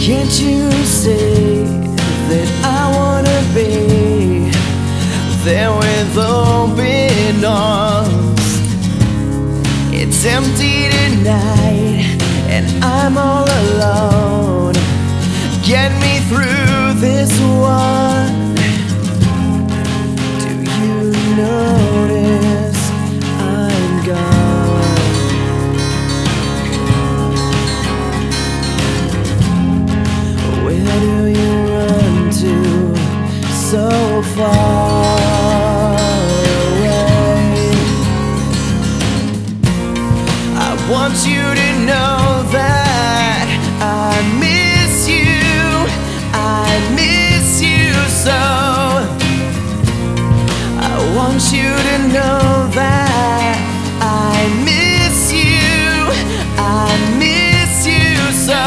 Can't you see that I wanna be there with open arms? It's empty tonight and I'm all alone. Get me through this one. Do you notice I'm gone? Where do you run to so far away? I want you to know that I miss you. I miss you so. I want you to know that I miss you. I miss you so.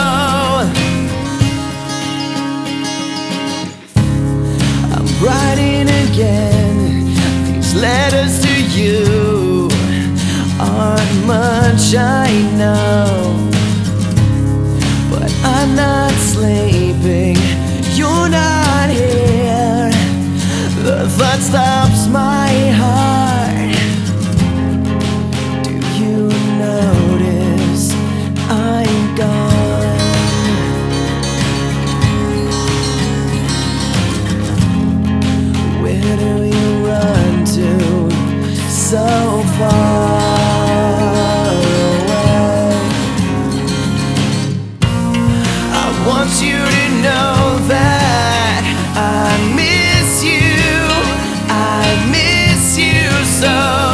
I'm writing again. These letters to you aren't much, I know, but I'm not sleeping. You're not here. The thought stops my heart. Do you notice I'm gone? Where do you run to so far away? I want you to know that I miss you. I miss you so.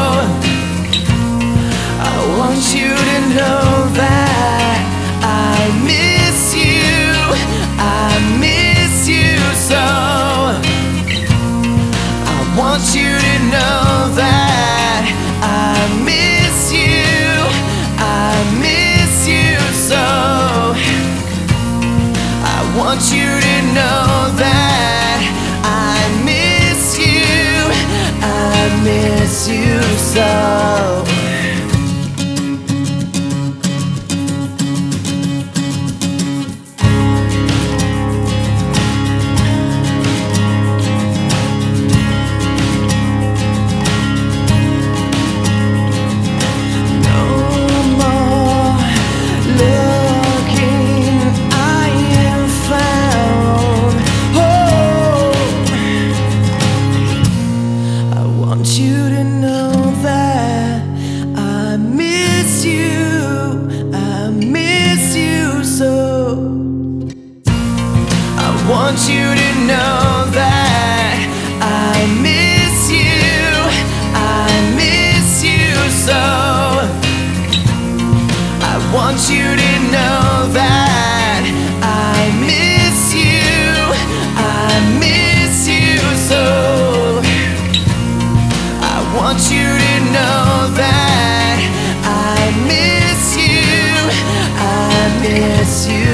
I want you to know that I miss you. I miss you so. I want you to know that I miss you. I miss you so. I want you to know that I miss you. I miss you so. I want you to know that I miss you. I miss you so. I want you to know that I miss you. I miss you so. I want you to know that I miss you. I miss you.